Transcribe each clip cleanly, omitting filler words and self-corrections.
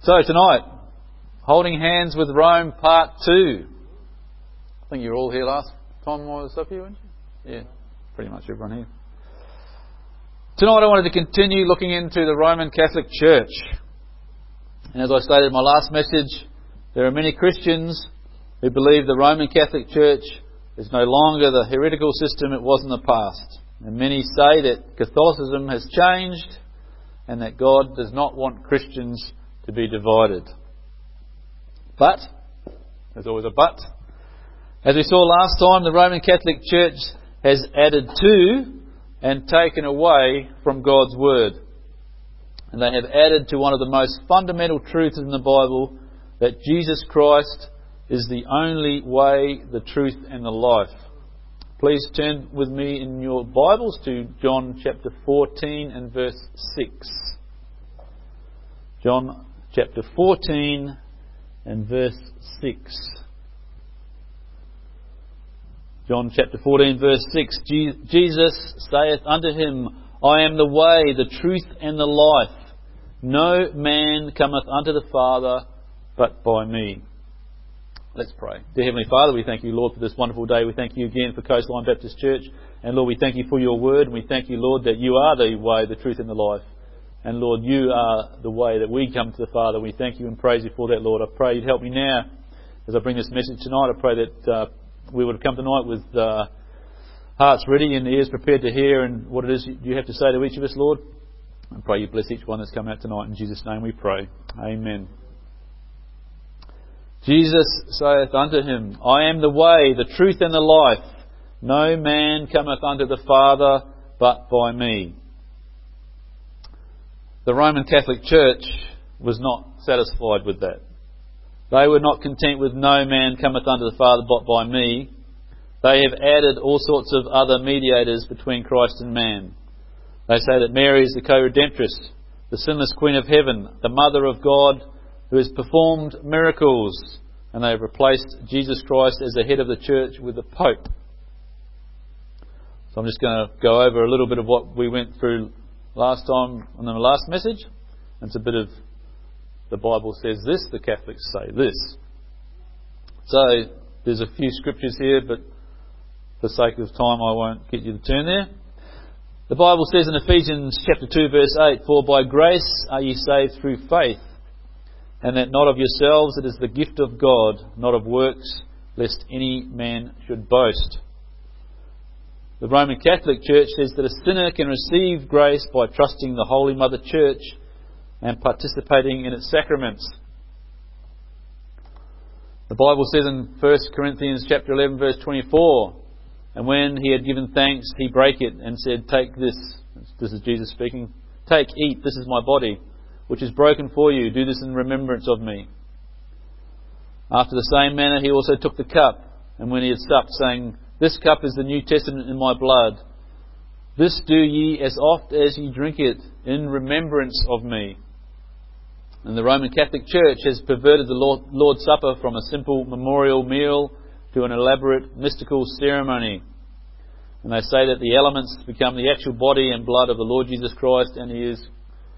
So tonight, Holding Hands with Rome, Part 2. I think you were all here last time I was up here, weren't you? Yeah, pretty much everyone here. Tonight I wanted to continue looking into the Roman Catholic Church. And as I stated in my last message, there are many Christians who believe the Roman Catholic Church is no longer the heretical system it was in the past. And many say that Catholicism has changed and that God does not want Christians to be divided. But, there's always a but, as we saw last time, the Roman Catholic Church has added to and taken away from God's Word. And they have added to one of the most fundamental truths in the Bible, that Jesus Christ is the only way, the truth and the life. Please turn with me in your Bibles to John chapter 14 and verse 6. John chapter 14 and verse 6. John chapter 14 verse 6. Jesus saith unto him, I am the way, the truth and the life. No man cometh unto the Father but by me. Let's pray. Dear Heavenly Father, we thank you, Lord, for this wonderful day. We thank you again for Coastline Baptist Church. And Lord, we thank you for your word. And we thank you, Lord, that you are the way, the truth and the life. And Lord, you are the way that we come to the Father. We thank you and praise you for that, Lord. I pray you'd help me now as I bring this message tonight. I pray that we would have come tonight with hearts ready and ears prepared to hear and what it is you have to say to each of us, Lord. I pray you bless each one that's come out tonight. In Jesus' name we pray. Amen. Jesus saith unto him, I am the way, the truth and the life. No man cometh unto the Father but by me. The Roman Catholic Church was not satisfied with that. They were not content with no man cometh unto the Father but by me. They have added all sorts of other mediators between Christ and man. They say that Mary is the co-redemptress, the sinless Queen of Heaven, the Mother of God, who has performed miracles, and they have replaced Jesus Christ as the head of the church with the Pope. So I'm just going to go over a little bit of what we went through last time in the last message. It's a bit of the Bible says this, the Catholics say this. So there's a few scriptures here, but for sake of time I won't get you to turn there. The Bible says in Ephesians chapter 2 verse 8, For by grace are ye saved through faith, and that not of yourselves, it is the gift of God, not of works, lest any man should boast. The Roman Catholic Church says that a sinner can receive grace by trusting the Holy Mother Church and participating in its sacraments. The Bible says in 1 Corinthians chapter 11 verse 24, And when he had given thanks, he brake it and said, Take this. This is Jesus speaking. Take, eat, this is my body, which is broken for you. Do this in remembrance of me. After the same manner he also took the cup, and when he had supped, saying, This cup is the New Testament in my blood. This do ye as oft as ye drink it, in remembrance of me. And the Roman Catholic Church has perverted the Lord's Supper from a simple memorial meal to an elaborate mystical ceremony. And they say that the elements become the actual body and blood of the Lord Jesus Christ, and he is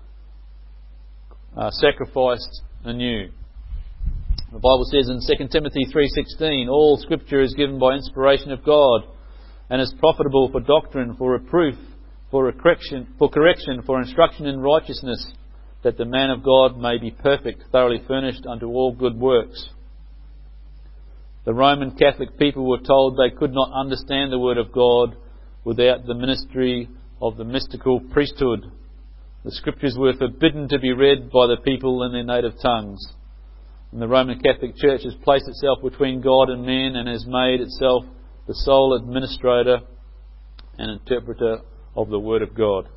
sacrificed anew. The Bible says in 2 Timothy 3:16, All Scripture is given by inspiration of God, and is profitable for doctrine, for reproof, for correction, for instruction in righteousness, that the man of God may be perfect, thoroughly furnished unto all good works. The Roman Catholic people were told they could not understand the Word of God without the ministry of the mystical priesthood. The Scriptures were forbidden to be read by the people in their native tongues. And the Roman Catholic Church has placed itself between God and men and has made itself the sole administrator and interpreter of the Word of God.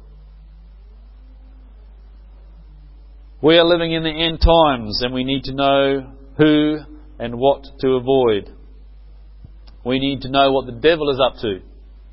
We are living in the end times, and we need to know who and what to avoid. We need to know what the devil is up to.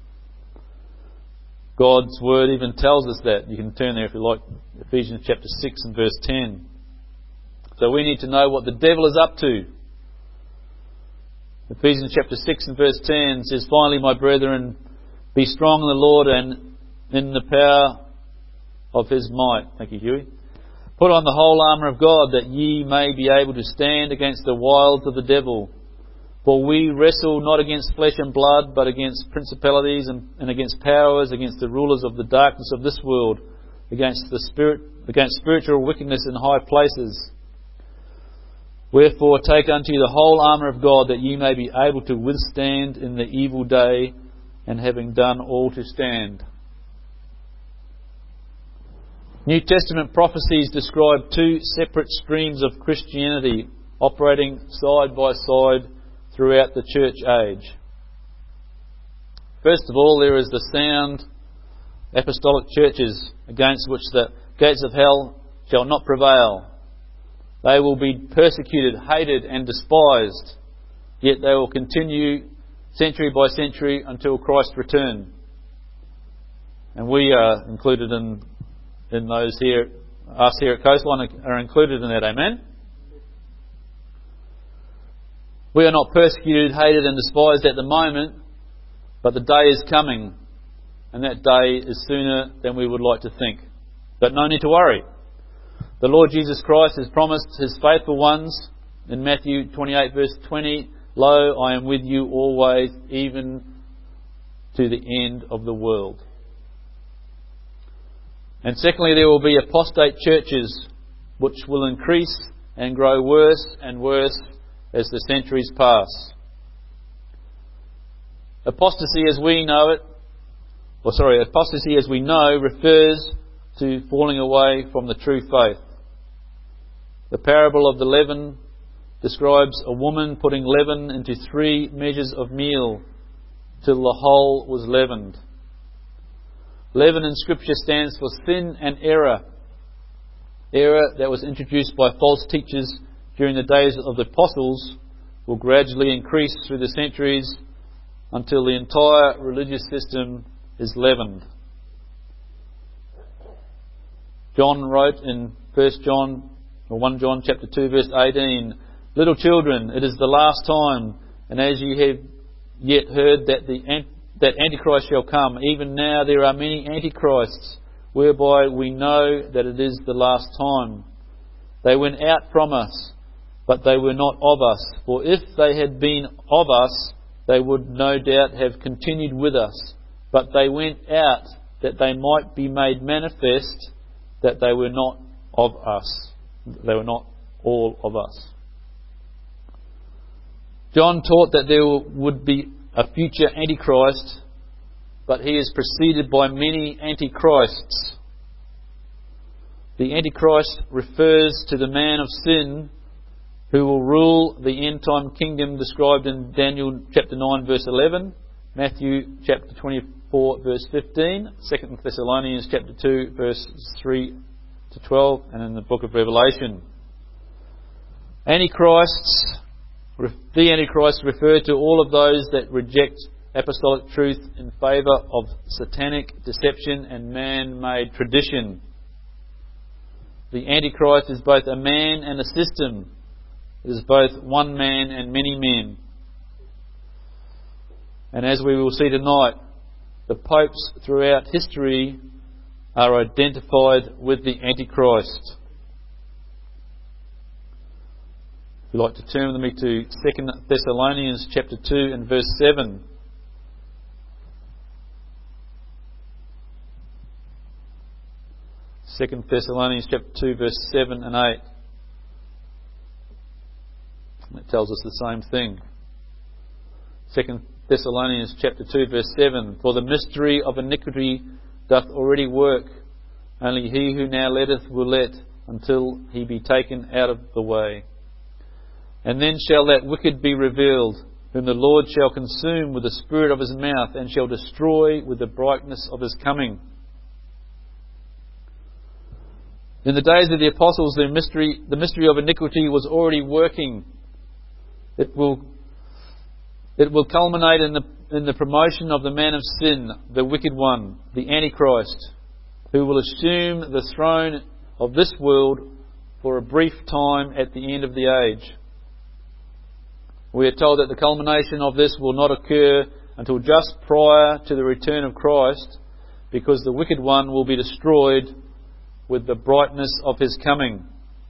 God's Word even tells us that. You can turn there if you like, Ephesians chapter 6 and verse 10. So we need to know what the devil is up to. Ephesians chapter 6 and verse 10 says, Finally, my brethren, be strong in the Lord and in the power of his might. Thank you, Huey. Put on the whole armour of God, that ye may be able to stand against the wiles of the devil. For we wrestle not against flesh and blood, but against principalities and against powers, against the rulers of the darkness of this world, against spiritual wickedness in high places. Wherefore take unto you the whole armour of God, that ye may be able to withstand in the evil day, and having done all to stand. New Testament prophecies describe two separate streams of Christianity operating side by side throughout the church age. First of all, there is the sound apostolic churches, against which the gates of hell shall not prevail. They will be persecuted, hated and despised, yet they will continue century by century until Christ's return. And we are included in those here, us here at Coastline are included in that, amen? We are not persecuted, hated and despised at the moment, but the day is coming, and that day is sooner than we would like to think. But no need to worry. The Lord Jesus Christ has promised His faithful ones in Matthew 28 verse 20, Lo, I am with you always, even to the end of the world. And secondly, there will be apostate churches which will increase and grow worse and worse as the centuries pass. Apostasy as we know, refers to falling away from the true faith. The parable of the leaven describes a woman putting leaven into 3 measures of meal till the whole was leavened. Leaven in Scripture stands for sin and error. Error that was introduced by false teachers during the days of the apostles will gradually increase through the centuries until the entire religious system is leavened. John wrote in 1 John chapter 2 verse 18, Little children, it is the last time, and as ye have yet heard that Antichrist shall come, even now there are many Antichrists, whereby we know that it is the last time. They went out from us, but they were not of us. For if they had been of us, they would no doubt have continued with us. But they went out, that they might be made manifest that they were not of us. They were not all of us. John taught that there would be a future Antichrist, but he is preceded by many Antichrists. The Antichrist refers to the man of sin who will rule the end-time kingdom described in Daniel chapter 9 verse 11, Matthew chapter 24 verse 15, 2 Thessalonians chapter 2 verses 3 to 12, and in the book of Revelation. The Antichrists refer to all of those that reject apostolic truth in favour of satanic deception and man-made tradition. The Antichrist is both a man and a system. It is both one man and many men. And as we will see tonight, the popes throughout history are identified with the Antichrist. If you'd like to turn with me to 2 Thessalonians chapter 2 and verse 7. Second Thessalonians chapter 2 verse 7 and 8. It tells us the same thing. 2 Thessalonians chapter 2 verse 7. For the mystery of iniquity doth already work, only he who now letteth will let, until he be taken out of the way. And then shall that wicked be revealed, whom the Lord shall consume with the spirit of his mouth, and shall destroy with the brightness of his coming. In the days of the apostles, the mystery of iniquity was already working. It will culminate in the promotion of the man of sin, the wicked one, the Antichrist, who will assume the throne of this world for a brief time at the end of the age. We are told that the culmination of this will not occur until just prior to the return of Christ, because the wicked one will be destroyed with the brightness of his coming.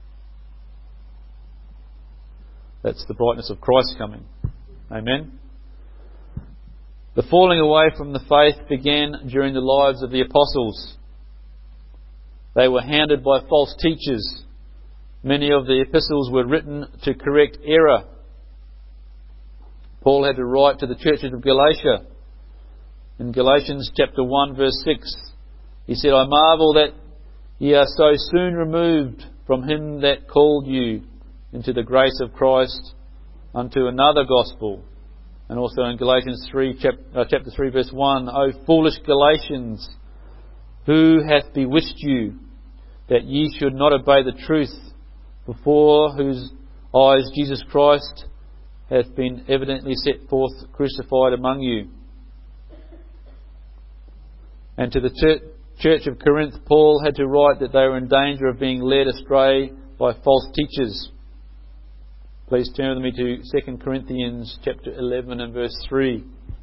That's the brightness of Christ's coming. Amen. The falling away from the faith began during the lives of the apostles. They were hounded by false teachers. Many of the epistles were written to correct error. Paul had to write to the churches of Galatia. In Galatians chapter 1 verse 6, he said, I marvel that ye are so soon removed from him that called you into the grace of Christ unto another gospel. And also in Galatians chapter 3 verse 1, O foolish Galatians, who hath bewitched you, that ye should not obey the truth, before whose eyes Jesus Christ hath been evidently set forth crucified among you. And to the church of Corinth, Paul had to write that they were in danger of being led astray by false teachers. Please turn with me to 2 Corinthians chapter 11 and verse 3.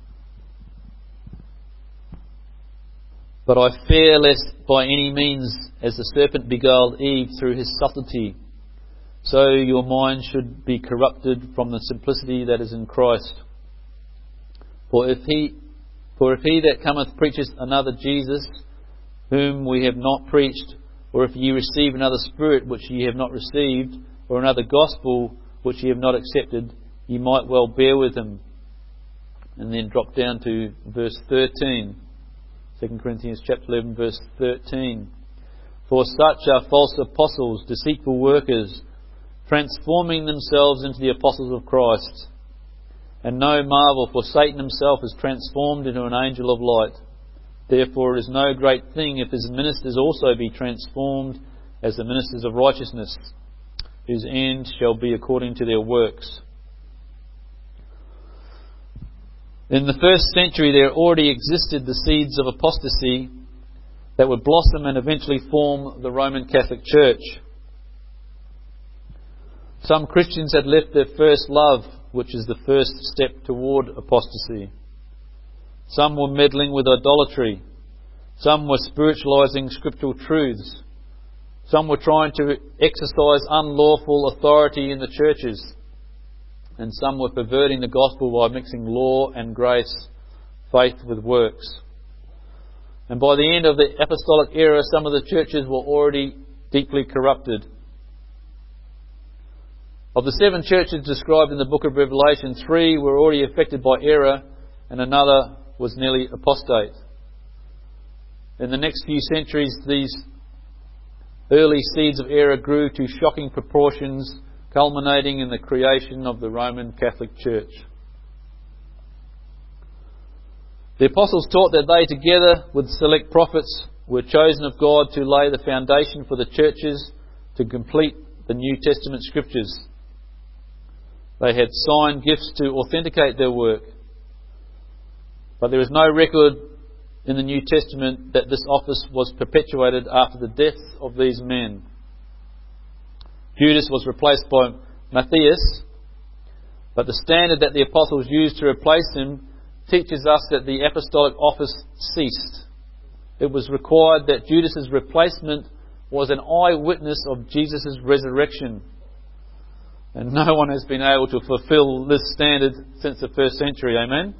But I fear lest by any means, as the serpent beguiled Eve through his subtlety, so your mind should be corrupted from the simplicity that is in Christ. For if he that cometh preacheth another Jesus, whom we have not preached, or if ye receive another spirit which ye have not received, or another gospel which ye have not accepted, ye might well bear with him. And then drop down to verse 13. 2 Corinthians chapter 11 verse 13. For such are false apostles, deceitful workers, transforming themselves into the apostles of Christ. And no marvel, for Satan himself is transformed into an angel of light. Therefore it is no great thing if his ministers also be transformed as the ministers of righteousness, whose end shall be according to their works. In the first century there already existed the seeds of apostasy that would blossom and eventually form the Roman Catholic Church. Some Christians had left their first love, which is the first step toward apostasy. Some were meddling with idolatry. Some were spiritualizing scriptural truths. Some were trying to exercise unlawful authority in the churches. And some were perverting the gospel by mixing law and grace, faith with works. And by the end of the apostolic era, some of the churches were already deeply corrupted. Of the 7 churches described in the book of Revelation, 3 were already affected by error and another was nearly apostate. In the next few centuries, these early seeds of error grew to shocking proportions, culminating in the creation of the Roman Catholic Church. The apostles taught that they, together with select prophets, were chosen of God to lay the foundation for the churches to complete the New Testament scriptures. They had signed gifts to authenticate their work. But there is no record in the New Testament that this office was perpetuated after the death of these men. Judas was replaced by Matthias, but the standard that the apostles used to replace him teaches us that the apostolic office ceased. It was required that Judas's replacement was an eyewitness of Jesus' resurrection. And no one has been able to fulfill this standard since the first century. Amen?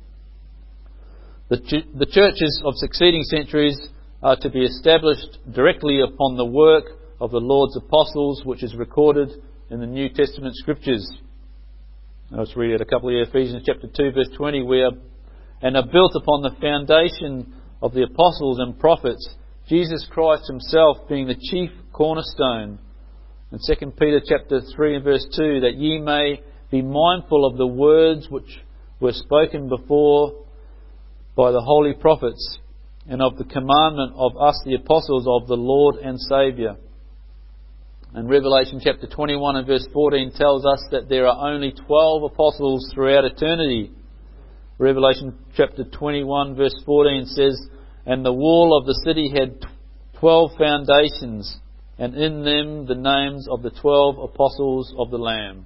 The churches of succeeding centuries are to be established directly upon the work of the Lord's apostles, which is recorded in the New Testament scriptures. Let's read it a couple of Ephesians chapter 2 verse 20, and are built upon the foundation of the apostles and prophets, Jesus Christ himself being the chief cornerstone. And 2 Peter chapter 3 and verse 2, that ye may be mindful of the words which were spoken before by the holy prophets, and of the commandment of us the apostles of the Lord and Saviour. And Revelation chapter 21 and verse 14 tells us that there are only 12 apostles throughout eternity. Revelation chapter 21 verse 14 says, and the wall of the city had 12 foundations, and in them the names of the 12 apostles of the Lamb.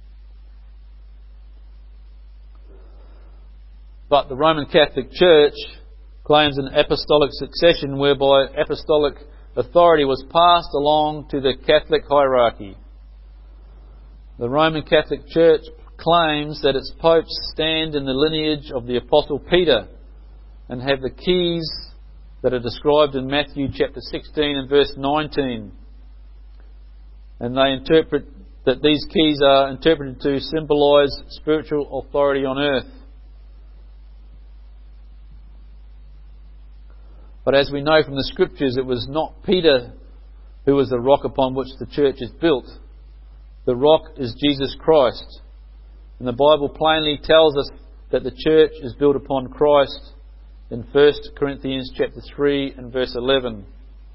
But the Roman Catholic Church claims an apostolic succession whereby apostolic authority was passed along to the Catholic hierarchy. The Roman Catholic Church claims that its popes stand in the lineage of the Apostle Peter and have the keys that are described in Matthew chapter 16 and verse 19. And they interpret that these keys are interpreted to symbolise spiritual authority on earth. But as we know from the Scriptures, it was not Peter who was the rock upon which the church is built. The rock is Jesus Christ. And the Bible plainly tells us that the church is built upon Christ in 1 Corinthians chapter 3 and verse 11.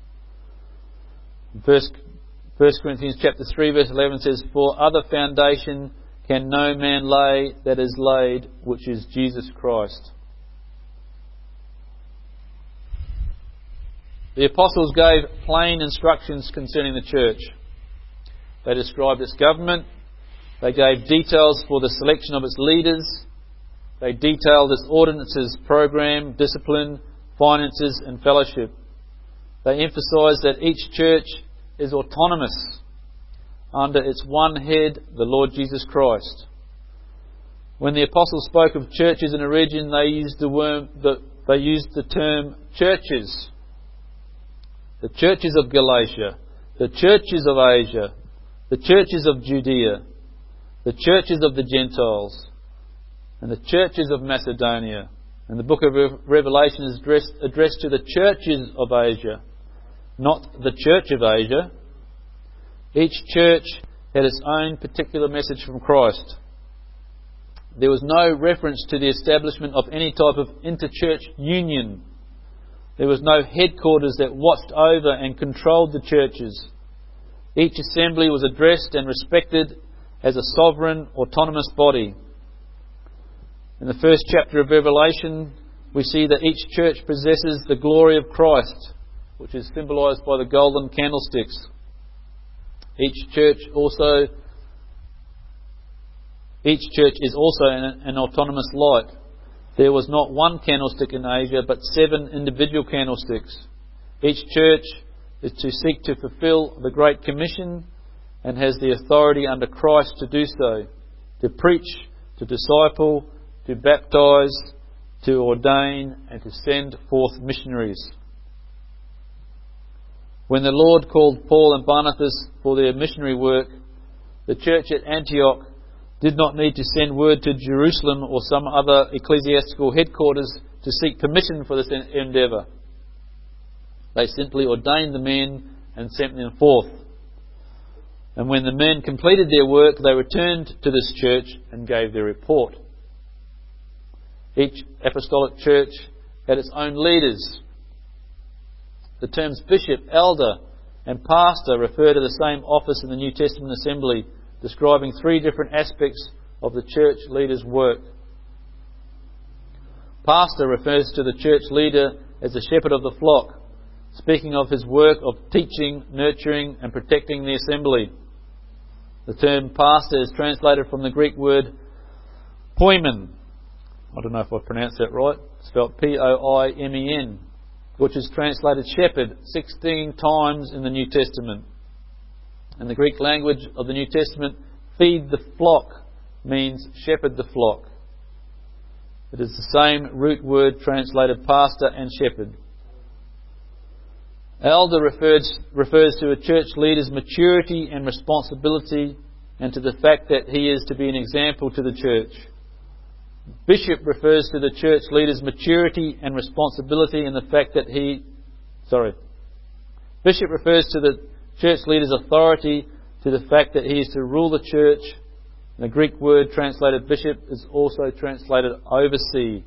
1 Corinthians chapter 3 verse 11 says, "For other foundation can no man lay that is laid, which is Jesus Christ." The apostles gave plain instructions concerning the church. They described its government. They gave details for the selection of its leaders. They detailed its ordinances, program, discipline, finances and fellowship. They emphasised that each church is autonomous under its one head, the Lord Jesus Christ. When the apostles spoke of churches in a region, they used the term churches. The churches of Galatia, the churches of Asia, the churches of Judea, the churches of the Gentiles, and the churches of Macedonia. And the book of Revelation is addressed to the churches of Asia, not the church of Asia. Each church had its own particular message from Christ. There was no reference to the establishment of any type of inter-church union. There was no headquarters that watched over and controlled the churches. Each assembly was addressed and respected as a sovereign, autonomous body. In the first chapter of Revelation, we see that each church possesses the glory of Christ, which is symbolised by the golden candlesticks. Each church is also an autonomous light. There was not one candlestick in Asia, but 7 individual candlesticks. Each church is to seek to fulfill the Great Commission and has the authority under Christ to do so, to preach, to disciple, to baptise, to ordain and to send forth missionaries. When the Lord called Paul and Barnabas for their missionary work, the church at Antioch did not need to send word to Jerusalem or some other ecclesiastical headquarters to seek permission for this endeavour. They simply ordained the men and sent them forth. And when the men completed their work, they returned to this church and gave their report. Each apostolic church had its own leaders. The terms bishop, elder and pastor refer to the same office in the New Testament assembly, describing 3 different aspects of the church leader's work. Pastor refers to the church leader as the shepherd of the flock, speaking of his work of teaching, nurturing and protecting the assembly. The term pastor is translated from the Greek word poimen. I don't know if I pronounced that right. It's spelled P-O-I-M-E-N, which is translated shepherd 16 times in the New Testament. In the Greek language of the New Testament, feed the flock means shepherd the flock. It is the same root word translated pastor and shepherd. Elder refers to a church leader's maturity and responsibility and to the fact that he is to be an example to the church. Bishop refers to the church leader's maturity and responsibility and the fact that Bishop refers to the church leader's authority to the fact that he is to rule the church. And the Greek word translated bishop is also translated oversee.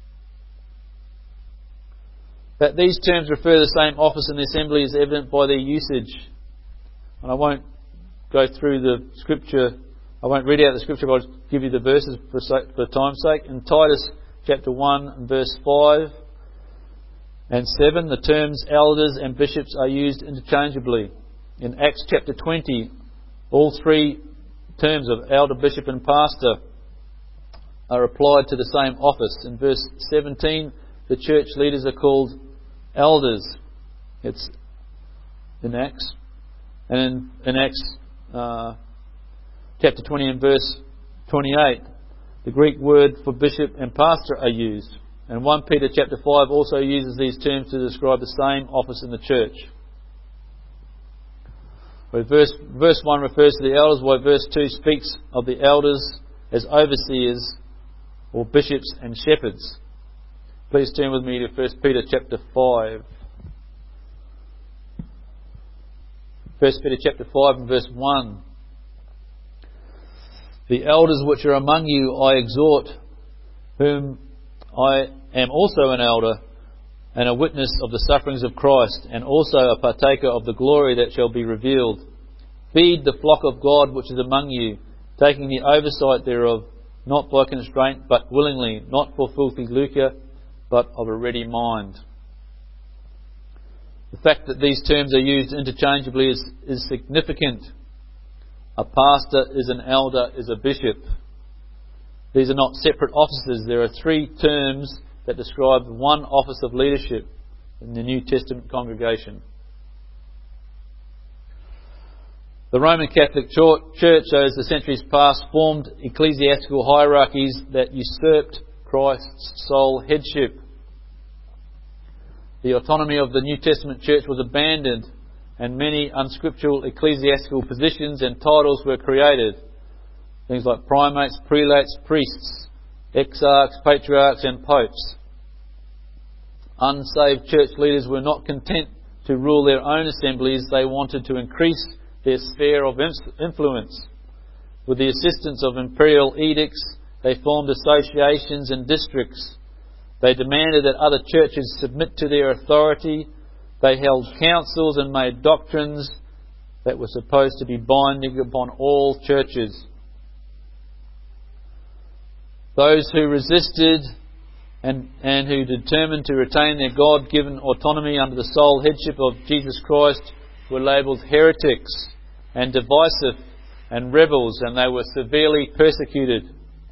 That these terms refer to the same office in the assembly is evident by their usage. And I won't go through the scripture. I won't read out the scripture, but I'll just give you the verses for time's sake. In Titus chapter 1 and verse 5 and 7, the terms elders and bishops are used interchangeably. In Acts chapter 20, all 3 terms of elder, bishop and pastor are applied to the same office. In verse 17, the church leaders are called elders. It's in Acts. And in Acts chapter 20 and verse 28, the Greek word for bishop and pastor are used. And 1 Peter chapter 5 also uses these terms to describe the same office in the church. Where verse 1 refers to the elders, while verse 2 speaks of the elders as overseers or bishops and shepherds. Please turn with me to 1 Peter chapter 5. 1 Peter chapter 5 and verse 1. The elders which are among you I exhort, whom I am also an elder and a witness of the sufferings of Christ, and also a partaker of the glory that shall be revealed. Feed the flock of God which is among you, taking the oversight thereof, not by constraint, but willingly, not for filthy lucre, but of a ready mind. The fact that these terms are used interchangeably is significant. A pastor is an elder, is a bishop. These are not separate offices. There are three terms that describe one office of leadership in the New Testament congregation. The Roman Catholic Church, as the centuries past, formed ecclesiastical hierarchies that usurped Christ's sole headship. The autonomy of the New Testament church was abandoned, and many unscriptural ecclesiastical positions and titles were created. Things like primates, prelates, priests, exarchs, patriarchs and popes. Unsaved church leaders were not content to rule their own assemblies. They wanted to increase their sphere of influence. With the assistance of imperial edicts, they formed associations and districts. They demanded that other churches submit to their authority. They held councils and made doctrines that were supposed to be binding upon all churches. Those who resisted and who determined to retain their God-given autonomy under the sole headship of Jesus Christ were labelled heretics and divisive and rebels, and they were severely persecuted.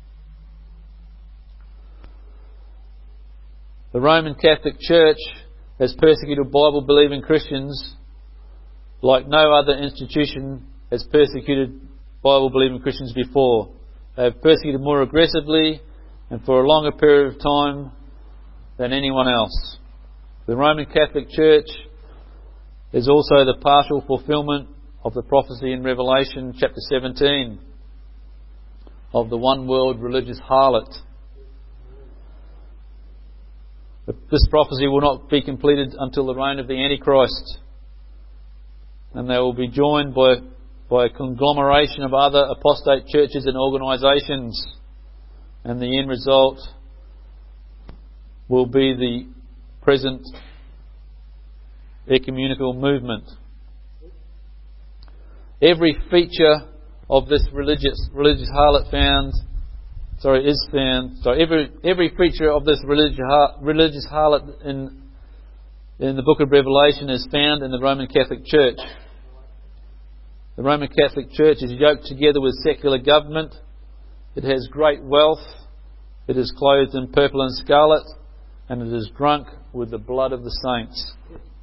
The Roman Catholic Church has persecuted Bible-believing Christians like no other institution has persecuted Bible-believing Christians before. They have persecuted more aggressively and for a longer period of time than anyone else. The Roman Catholic Church is also the partial fulfilment of the prophecy in Revelation chapter 17 of the one world religious harlot. This prophecy will not be completed until the reign of the Antichrist, and they will be joined by a conglomeration of other apostate churches and organisations, and the end result will be the present ecumenical movement. Every feature of this religious harlot every feature of this religious harlot in the book of Revelation is found in the Roman Catholic Church. The Roman Catholic Church is yoked together with secular government. It has great wealth. It is clothed in purple and scarlet, and it is drunk with the blood of the saints.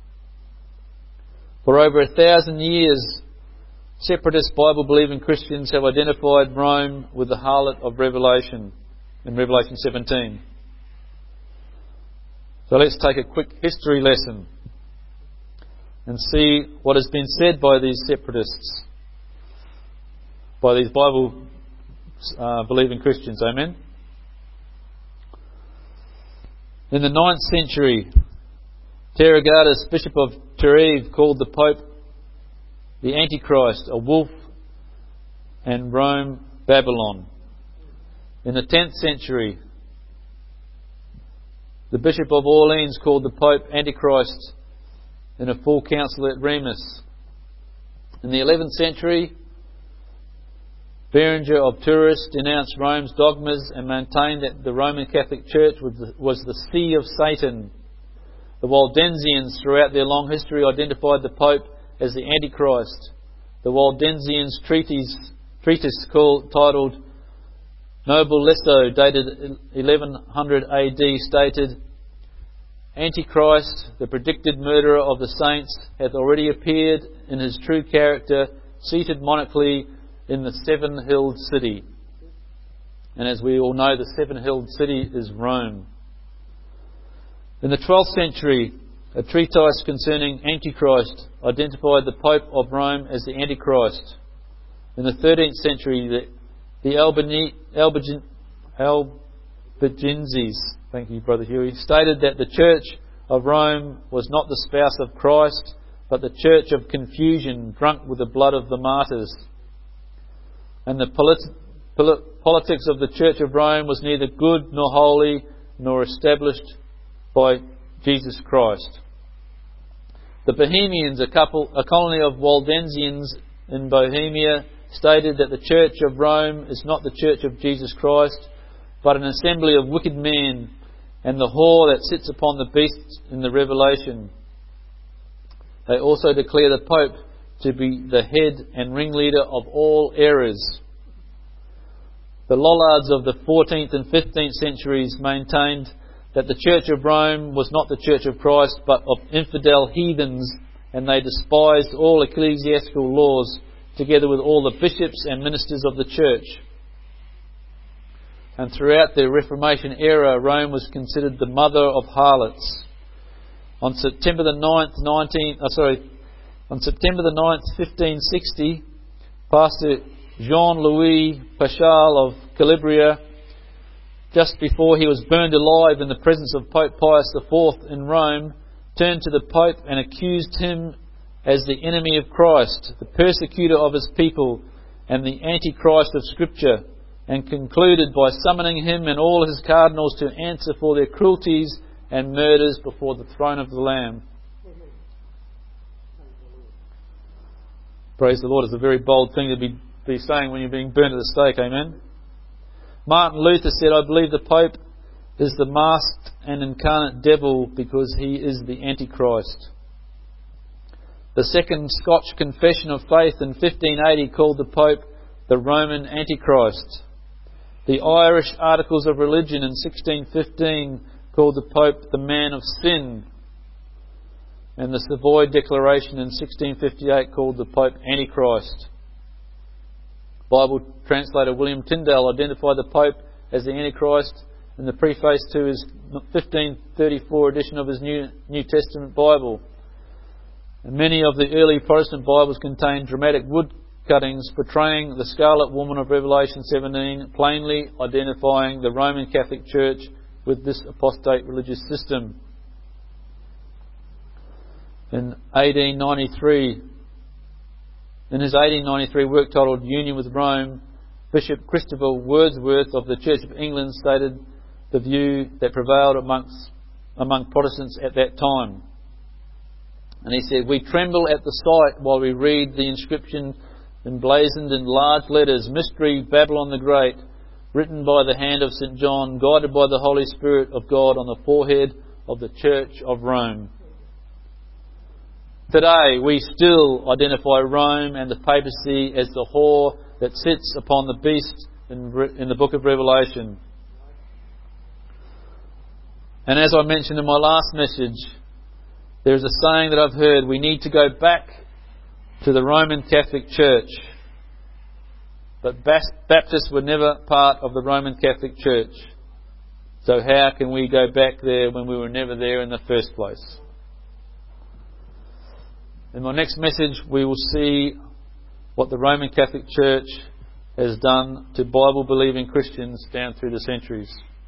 For over 1,000 years, separatist Bible-believing Christians have identified Rome with the harlot of Revelation in Revelation 17. So let's take a quick history lesson and see what has been said by these separatists, by these Bible-believing Christians. Amen. In the 9th century, Terragadus, Bishop of Trèves, called the Pope the Antichrist, a wolf, and Rome, Babylon. In the 10th century, the Bishop of Orleans called the Pope Antichrist in a full council at Reims. In the 11th century, Berenger of Tours denounced Rome's dogmas and maintained that the Roman Catholic Church was the see of Satan. The Waldensians, throughout their long history, identified the Pope as the Antichrist. The Waldensians' treatise titled Noble Lesso, dated 1100 AD, stated, Antichrist, the predicted murderer of the saints, hath already appeared in his true character, seated monarchically in the seven-hilled city. And as we all know, the seven-hilled city is Rome. In the 12th century, a treatise concerning Antichrist identified the Pope of Rome as the Antichrist. In the 13th century, the Albigenses, thank you, Brother Huey, stated that the Church of Rome was not the spouse of Christ, but the church of confusion, drunk with the blood of the martyrs. And the politics of the Church of Rome was neither good nor holy, nor established by Jesus Christ. The Bohemians, a colony of Waldensians in Bohemia, stated that the Church of Rome is not the Church of Jesus Christ, but an assembly of wicked men, and the whore that sits upon the beast in the Revelation. They also declare the Pope to be the head and ringleader of all errors. The Lollards of the 14th and 15th centuries maintained that the Church of Rome was not the Church of Christ, but of infidel heathens, and they despised all ecclesiastical laws, together with all the bishops and ministers of the Church. And throughout the Reformation era, Rome was considered the mother of harlots. On September the 9th, 1560, Pastor Jean-Louis Paschal of Calabria, just before he was burned alive in the presence of Pope Pius IV in Rome, turned to the Pope and accused him as the enemy of Christ, the persecutor of his people, and the Antichrist of Scripture, and concluded by summoning him and all his cardinals to answer for their cruelties and murders before the throne of the Lamb. Praise the Lord. It's a very bold thing to be saying when you're being burned at the stake. Amen. Martin Luther said, I believe the Pope is the masked and incarnate devil because he is the Antichrist. The Second Scotch Confession of Faith in 1580 called the Pope the Roman Antichrist. The Irish Articles of Religion in 1615 called the Pope the man of sin. And the Savoy Declaration in 1658 called the Pope Antichrist. Bible translator William Tyndale identified the Pope as the Antichrist in the preface to his 1534 edition of his New Testament Bible. And many of the early Protestant Bibles contain dramatic wood cuttings portraying the Scarlet Woman of Revelation 17, plainly identifying the Roman Catholic Church with this apostate religious system. In his 1893 work titled Union with Rome, Bishop Christopher Wordsworth of the Church of England stated the view that prevailed among Protestants at that time. And he said, we tremble at the sight while we read the inscription emblazoned in large letters, Mystery Babylon the Great, written by the hand of St. John, guided by the Holy Spirit of God on the forehead of the Church of Rome. Today we still identify Rome and the papacy as the whore that sits upon the beast in the book of Revelation. And as I mentioned in my last message, there is a saying that I've heard, we need to go back to the Roman Catholic Church. But Baptists were never part of the Roman Catholic Church. So how can we go back there when we were never there in the first place? In my next message, we will see what the Roman Catholic Church has done to Bible-believing Christians down through the centuries.